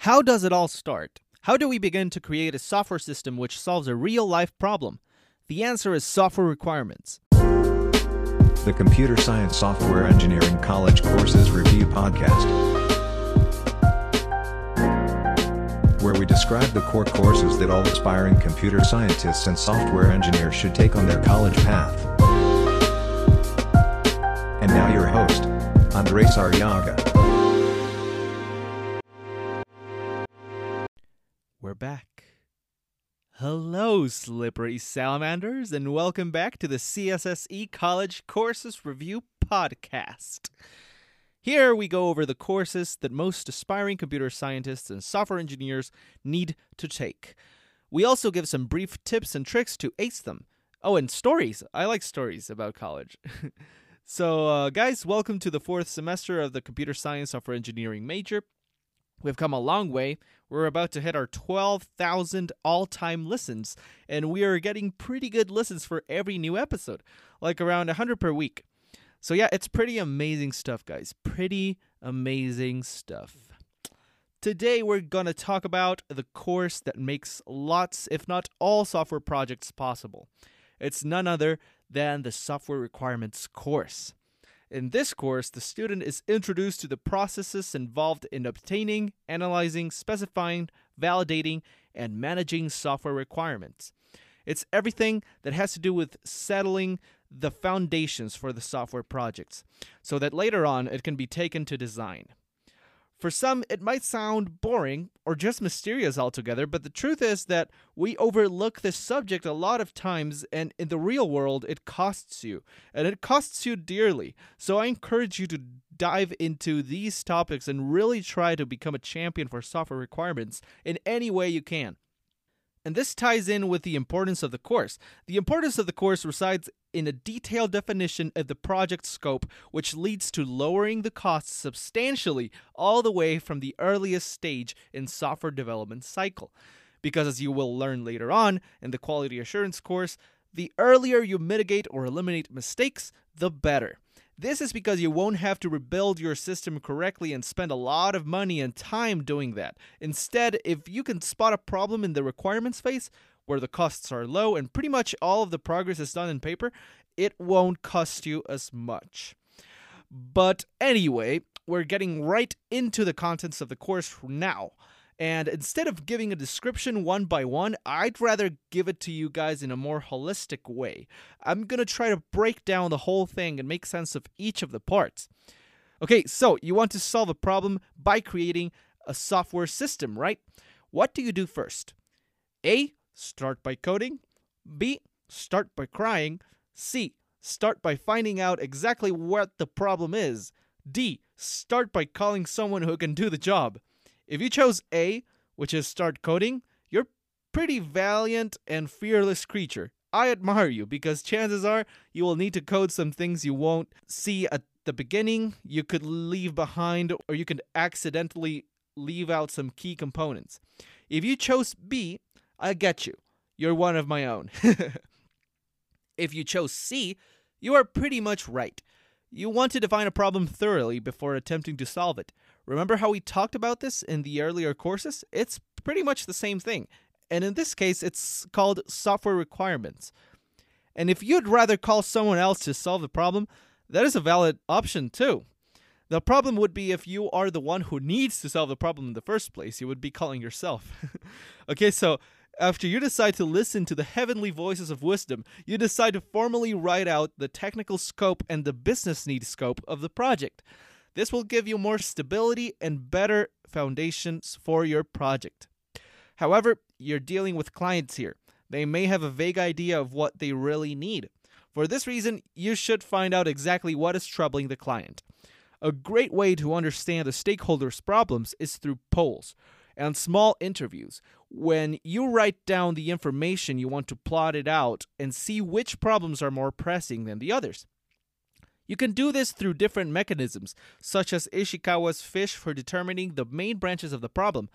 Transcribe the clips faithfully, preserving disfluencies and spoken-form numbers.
How does it all start? How do we begin to create a software system which solves a real-life problem? The answer is software requirements. The Computer Science Software Engineering College Courses Review Podcast, where we describe the core courses that all aspiring computer scientists and software engineers should take on their college path. And now your host, Andres Arriaga. We're back. Hello, slippery salamanders, and welcome back to the C S S E College Courses Review Podcast. Here we go over the courses that most aspiring computer scientists and software engineers need to take. We also give some brief tips and tricks to ace them. Oh, and stories. I like stories about college. so, uh, guys, welcome to the fourth semester of the Computer Science Software Engineering major. We've come a long way. We're about to hit our twelve thousand all-time listens, and we are getting pretty good listens for every new episode, like around one hundred per week. So yeah, it's pretty amazing stuff, guys. Pretty amazing stuff. Today, we're going to talk about the course that makes lots, if not all, software projects possible. It's none other than the Software Requirements course. In this course, the student is introduced to the processes involved in obtaining, analyzing, specifying, validating, and managing software requirements. It's everything that has to do with settling the foundations for the software projects, so that later on it can be taken to design. For some, it might sound boring or just mysterious altogether, but the truth is that we overlook this subject a lot of times, and in the real world, it costs you, and it costs you dearly. So I encourage you to dive into these topics and really try to become a champion for software requirements in any way you can. And this ties in with the importance of the course. The importance of the course resides in a detailed definition of the project scope, which leads to lowering the costs substantially all the way from the earliest stage in software development cycle. Because as you will learn later on in the quality assurance course, the earlier you mitigate or eliminate mistakes, the better. This is because you won't have to rebuild your system correctly and spend a lot of money and time doing that. Instead, if you can spot a problem in the requirements phase, where the costs are low and pretty much all of the progress is done in paper, it won't cost you as much. But anyway, we're getting right into the contents of the course now. And instead of giving a description one by one, I'd rather give it to you guys in a more holistic way. I'm going to try to break down the whole thing and make sense of each of the parts. Okay, so you want to solve a problem by creating a software system, right? What do you do first? A, start by coding. B, start by crying. C, start by finding out exactly what the problem is. D, start by calling someone who can do the job. If you chose A, which is start coding, you're pretty valiant and fearless creature. I admire you because chances are you will need to code some things you won't see at the beginning, you could leave behind, or you could accidentally leave out some key components. If you chose B, I get you. You're one of my own. If you chose C, you are pretty much right. You want to define a problem thoroughly before attempting to solve it. Remember how we talked about this in the earlier courses? It's pretty much the same thing. And in this case, it's called software requirements. And if you'd rather call someone else to solve the problem, that is a valid option too. The problem would be if you are the one who needs to solve the problem in the first place, you would be calling yourself. Okay, so after you decide to listen to the heavenly voices of wisdom, you decide to formally write out the technical scope and the business need scope of the project. This will give you more stability and better foundations for your project. However, you're dealing with clients here. They may have a vague idea of what they really need. For this reason, you should find out exactly what is troubling the client. A great way to understand the stakeholders' problems is through polls and small interviews. When you write down the information, you want to plot it out and see which problems are more pressing than the others. You can do this through different mechanisms, such as Ishikawa's fish for determining the main branches of the problem.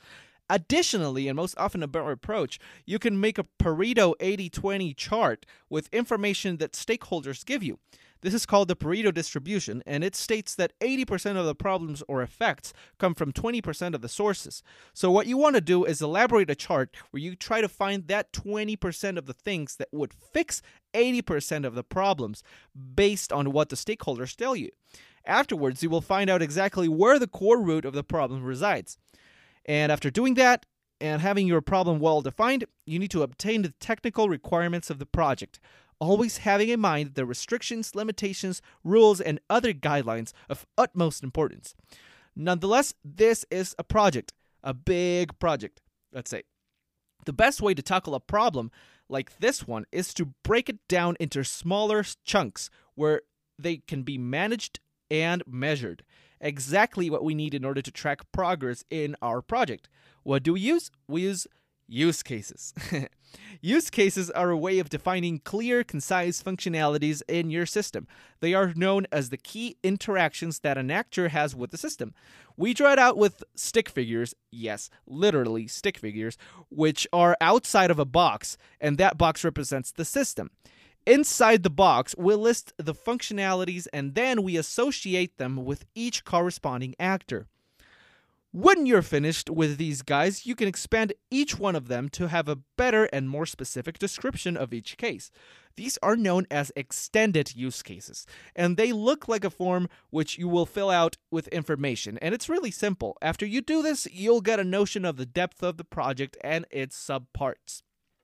Additionally, and most often a better approach, you can make a Pareto eighty twenty chart with information that stakeholders give you. This is called the Pareto distribution, and it states that eighty percent of the problems or effects come from twenty percent of the sources. So what you want to do is elaborate a chart where you try to find that twenty percent of the things that would fix eighty percent of the problems based on what the stakeholders tell you. Afterwards, you will find out exactly where the core root of the problem resides. And after doing that, and having your problem well defined, you need to obtain the technical requirements of the project, always having in mind the restrictions, limitations, rules, and other guidelines of utmost importance. Nonetheless, this is a project, a big project, let's say. The best way to tackle a problem like this one is to break it down into smaller chunks where they can be managed and measured. Exactly what we need in order to track progress in our project. What do we use? We use use cases. Use cases are a way of defining clear, concise functionalities in your system. They are known as the key interactions that an actor has with the system. We draw it out with stick figures, yes, literally stick figures, which are outside of a box, and that box represents the system. Inside the box, we'll list the functionalities and then we associate them with each corresponding actor. When you're finished with these guys, you can expand each one of them to have a better and more specific description of each case. These are known as extended use cases, and they look like a form which you will fill out with information, and it's really simple. After you do this, you'll get a notion of the depth of the project and its subparts.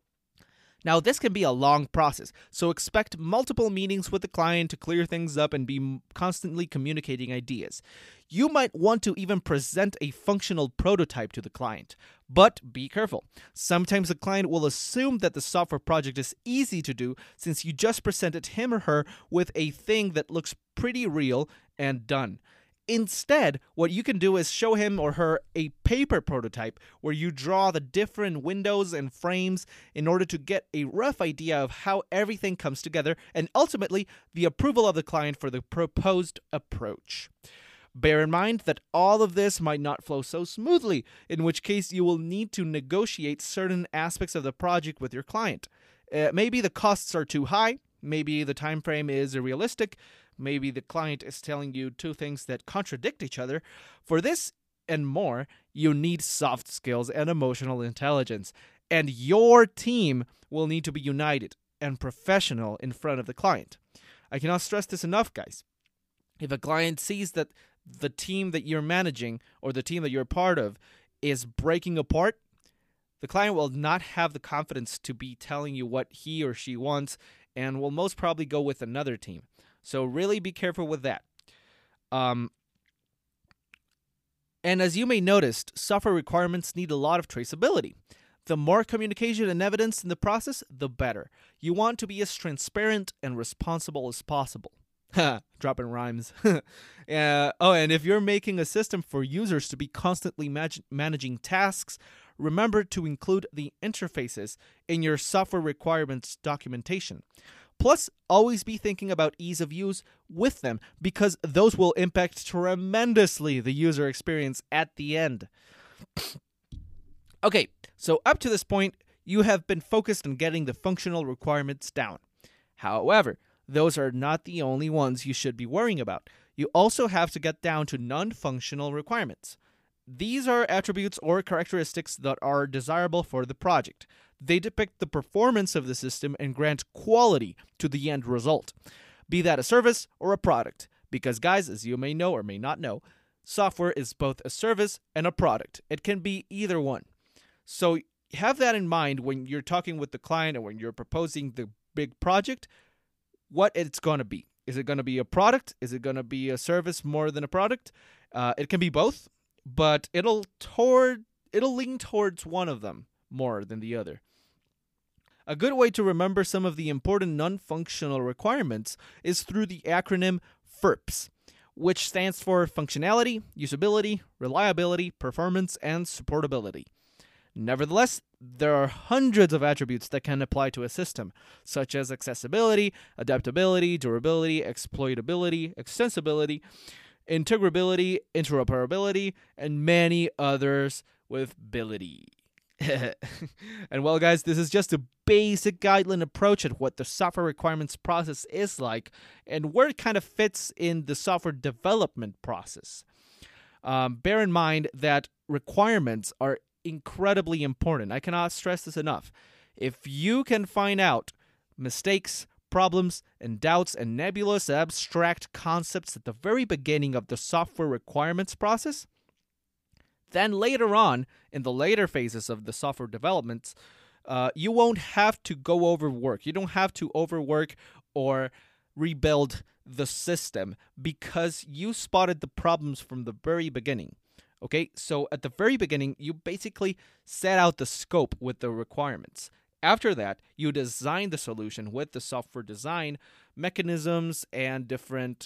Now, this can be a long process, so expect multiple meetings with the client to clear things up and be constantly communicating ideas. You might want to even present a functional prototype to the client. But be careful. Sometimes the client will assume that the software project is easy to do since you just presented him or her with a thing that looks pretty real and done. Instead, what you can do is show him or her a paper prototype where you draw the different windows and frames in order to get a rough idea of how everything comes together and ultimately the approval of the client for the proposed approach. Bear in mind that all of this might not flow so smoothly, in which case you will need to negotiate certain aspects of the project with your client. Uh, maybe the costs are too high, maybe the time frame is unrealistic, maybe the client is telling you two things that contradict each other. For this and more, you need soft skills and emotional intelligence. And your team will need to be united and professional in front of the client. I cannot stress this enough, guys. If a client sees that the team that you're managing or the team that you're part of is breaking apart, the client will not have the confidence to be telling you what he or she wants and will most probably go with another team. So really be careful with that. Um, and as you may notice, software requirements need a lot of traceability. The more communication and evidence in the process, the better. You want to be as transparent and responsible as possible. Dropping rhymes. uh, oh, and if you're making a system for users to be constantly mag- managing tasks, remember to include the interfaces in your software requirements documentation. Plus, always be thinking about ease of use with them because those will impact tremendously the user experience at the end. Okay, so up to this point, you have been focused on getting the functional requirements down. However, those are not the only ones you should be worrying about. You also have to get down to non-functional requirements. These are attributes or characteristics that are desirable for the project. They depict the performance of the system and grant quality to the end result, be that a service or a product. Because, guys, as you may know or may not know, software is both a service and a product. It can be either one. So have that in mind when you're talking with the client or when you're proposing the big project, what it's going to be. Is it going to be a product? Is it going to be a service more than a product? Uh, it can be both, but it'll toward it'll lean towards one of them more than the other. A good way to remember some of the important non-functional requirements is through the acronym FERPS, which stands for Functionality, Usability, Reliability, Performance, and Supportability. Nevertheless, there are hundreds of attributes that can apply to a system, such as accessibility, adaptability, durability, exploitability, extensibility, integrability, interoperability, and many others with ability. And well, guys, this is just a basic guideline approach at what the software requirements process is like and where it kind of fits in the software development process. Um, bear in mind that requirements are incredibly important. I cannot stress this enough. If you can find out mistakes, problems, and doubts and nebulous abstract concepts at the very beginning of the software requirements process, then later on, in the later phases of the software development, uh, you won't have to go over work. You don't have to overwork or rebuild the system because you spotted the problems from the very beginning. Okay, so at the very beginning, you basically set out the scope with the requirements. After that, you design the solution with the software design mechanisms and different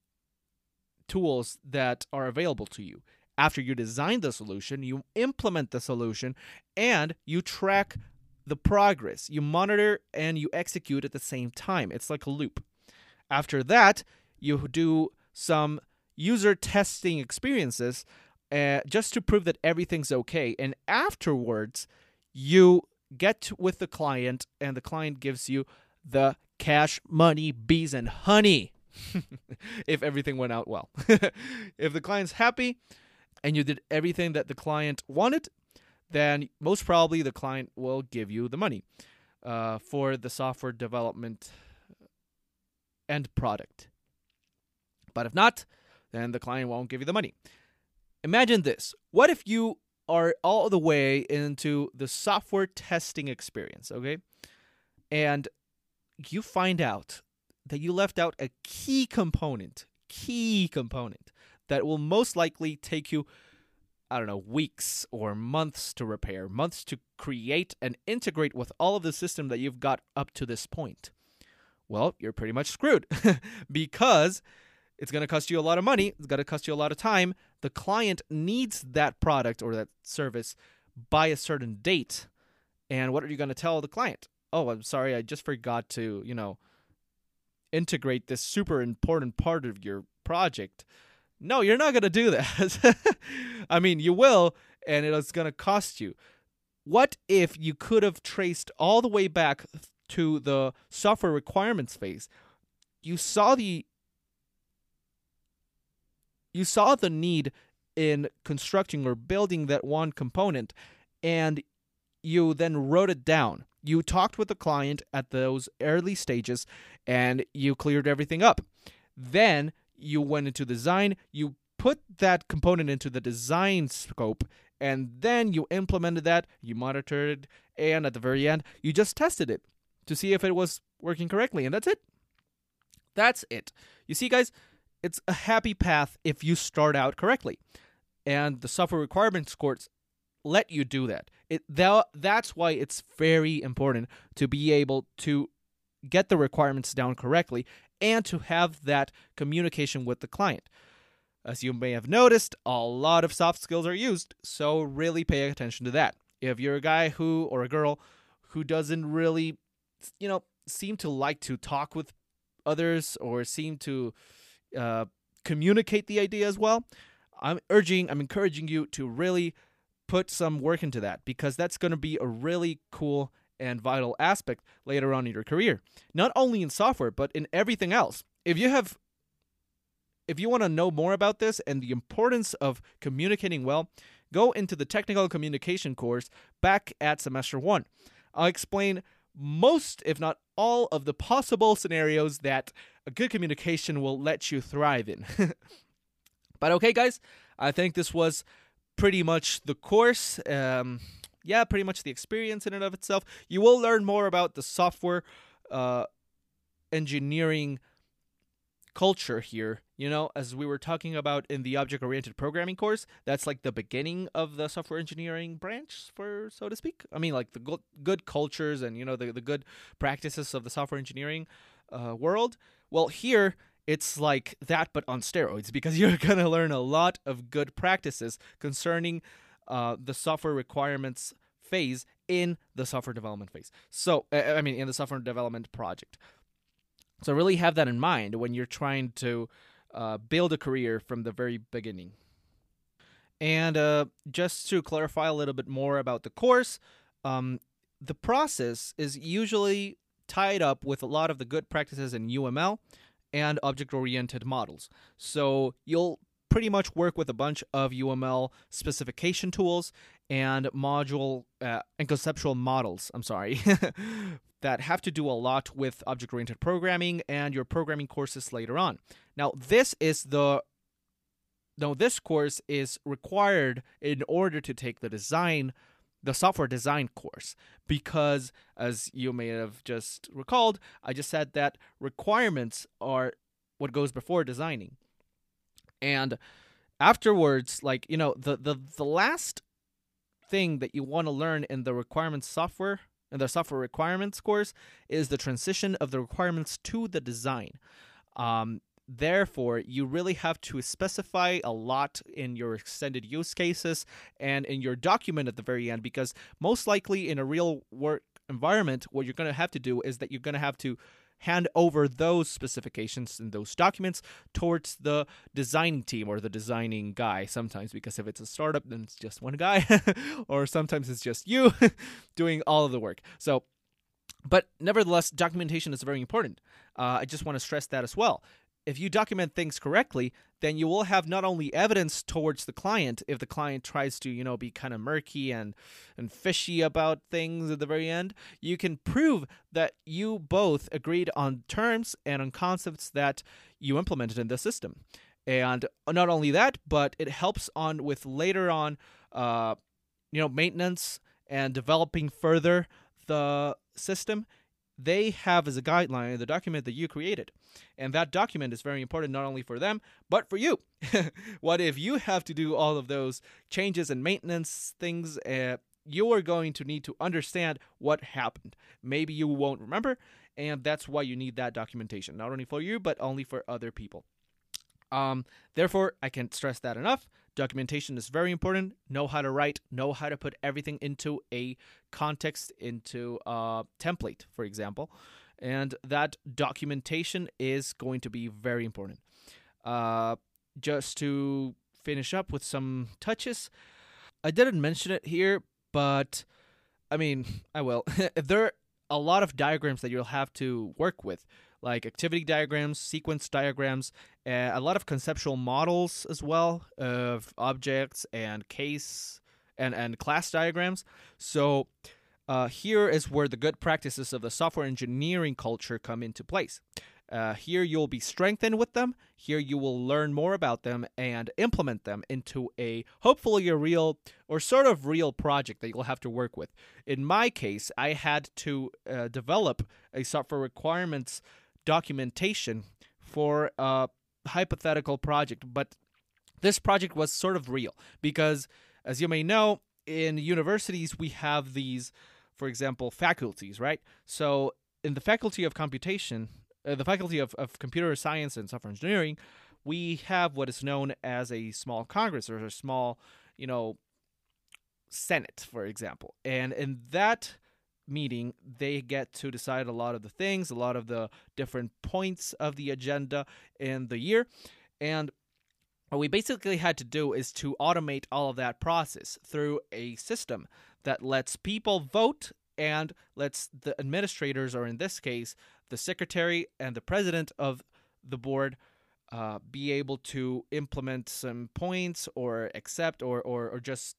tools that are available to you. After you design the solution, you implement the solution, and you track the progress. You monitor and you execute at the same time. It's like a loop. After that, you do some user testing experiences uh, just to prove that everything's okay. And afterwards, you get with the client, and the client gives you the cash, money, bees, and honey if everything went out well. If the client's happy and you did everything that the client wanted, then most probably the client will give you the money uh, for the software development end product. But if not, then the client won't give you the money. Imagine this. What if you are all the way into the software testing experience, okay? And you find out that you left out a key component, key component that will most likely take you, I don't know, weeks or months to repair, months to create and integrate with all of the system that you've got up to this point. Well, you're pretty much screwed because it's going to cost you a lot of money. It's going to cost you a lot of time. The client needs that product or that service by a certain date. And what are you going to tell the client? Oh, I'm sorry, I just forgot to, you know, integrate this super important part of your project. No, you're not going to do that. I mean, you will, and it's going to cost you. What if you could have traced all the way back to the software requirements phase? You saw the you saw the need in constructing or building that one component, and you then wrote it down. You talked with the client at those early stages, and you cleared everything up. Then you went into design, you put that component into the design scope, and then you implemented that, you monitored it, and at the very end, you just tested it to see if it was working correctly, and that's it. That's it. You see, guys, it's a happy path if you start out correctly, and the software requirements course let you do that. It that, That's why it's very important to be able to get the requirements down correctly and to have that communication with the client. As you may have noticed, a lot of soft skills are used, so really pay attention to that. If you're a guy who or a girl who doesn't really, you know, seem to like to talk with others or seem to uh, communicate the idea as well, I'm urging, I'm encouraging you to really put some work into that, because that's going to be a really cool and vital aspect later on in your career. Not only in software, but in everything else. If you have, if you want to know more about this and the importance of communicating well, go into the technical communication course back at semester one. I'll explain most, if not all, of the possible scenarios that a good communication will let you thrive in. But okay, guys, I think this was pretty much the course. Um, yeah, pretty much the experience in and of itself. You will learn more about the software uh, engineering culture here. You know, as we were talking about in the object-oriented programming course, that's like the beginning of the software engineering branch, for so to speak. I mean, like the good, good cultures and, you know, the, the good practices of the software engineering uh, world. Well, here it's like that, but on steroids, because you're going to learn a lot of good practices concerning uh, the software requirements phase in the software development phase. So, I mean, in the software development project. So really have that in mind when you're trying to uh, build a career from the very beginning. And uh, just to clarify a little bit more about the course, um, the process is usually tied up with a lot of the good practices in U M L and object-oriented models. So you'll pretty much work with a bunch of U M L specification tools and module uh, and conceptual models, I'm sorry, that have to do a lot with object-oriented programming and your programming courses later on. Now, this is the No, this course is required in order to take the design, the software design course, because as you may have just recalled, I just said that requirements are what goes before designing. And afterwards, like, you know, the, the, the last thing that you want to learn in the requirements software, in the software requirements course, is the transition of the requirements to the design. Um, Therefore, you really have to specify a lot in your extended use cases and in your document at the very end, because most likely in a real work environment, what you're going to have to do is that you're going to have to hand over those specifications and those documents towards the design team or the designing guy sometimes, because if it's a startup, then it's just one guy, or sometimes it's just you doing all of the work. So, but nevertheless, documentation is very important. Uh, I just want to stress that as well. If you document things correctly, then you will have not only evidence towards the client if the client tries to, you know, be kind of murky and, and fishy about things at the very end. You can prove that you both agreed on terms and on concepts that you implemented in the system. And not only that, but it helps on with later on, uh, you know, maintenance and developing further the system. They have as a guideline the document that you created. And that document is very important not only for them, but for you. What if you have to do all of those changes and maintenance things? Uh, you are going to need to understand what happened. Maybe you won't remember, and that's why you need that documentation, not only for you, but only for other people. Um, therefore, I can't stress that enough. Documentation is very important. Know how to write, know how to put everything into a context, into a template, for example. And that documentation is going to be very important. Uh, just to finish up with some touches, I didn't mention it here, but I mean, I will. There are a lot of diagrams that you'll have to work with, like activity diagrams, sequence diagrams, uh, a lot of conceptual models as well of objects and case and, and class diagrams. So uh, here is where the good practices of the software engineering culture come into place. Uh, here you'll be strengthened with them. Here you will learn more about them and implement them into a, hopefully a real or sort of real project that you'll have to work with. In my case, I had to uh, develop a software requirements documentation for a hypothetical project, but this project was sort of real because, as you may know, in universities we have these, for example, faculties, right? So in the faculty of computation, uh, the faculty of, of computer science and software engineering, we have what is known as a small congress or a small, you know, senate, for example. And in that meeting, they get to decide a lot of the things, a lot of the different points of the agenda in the year. And what we basically had to do is to automate all of that process through a system that lets people vote and lets the administrators, or in this case, the secretary and the president of the board, uh, be able to implement some points or accept or or, or just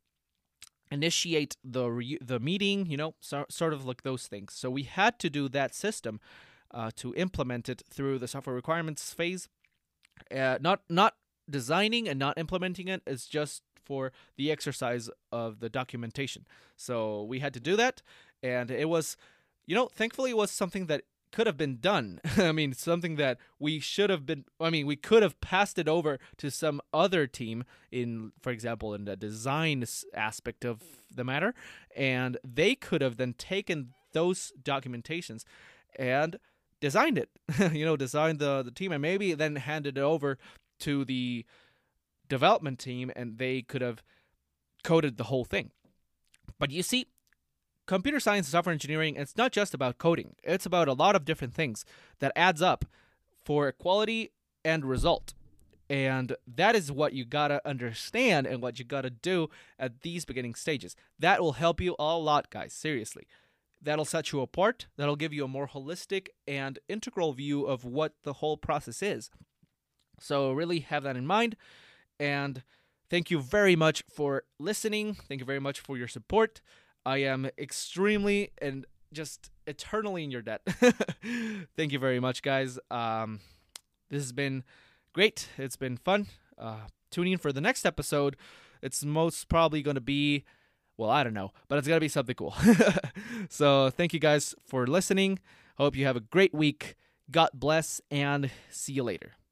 initiate the re- the meeting, you know, so, sort of like those things. So we had to do that system uh, to implement it through the software requirements phase. Uh, not not designing and not implementing it is just for the exercise of the documentation. So we had to do that, and it was, you know, thankfully it was something that could have been done. I mean, something that we should have been, I mean, we could have passed it over to some other team in, for example, in the design aspect of the matter, and they could have then taken those documentations and designed it, you know, designed the, the team, and maybe then handed it over to the development team, and they could have coded the whole thing. But you see, computer science and software engineering, it's not just about coding. It's about a lot of different things that adds up for quality and result. And that is what you gotta understand and what you gotta do at these beginning stages. That will help you a lot, guys, seriously. That'll set you apart. That'll give you a more holistic and integral view of what the whole process is. So really have that in mind. And thank you very much for listening. Thank you very much for your support. I am extremely and just eternally in your debt. Thank you very much, guys. Um, this has been great. It's been fun. Uh, tune in for the next episode. It's most probably going to be, well, I don't know, but it's going to be something cool. So thank you guys for listening. Hope you have a great week. God bless, and see you later.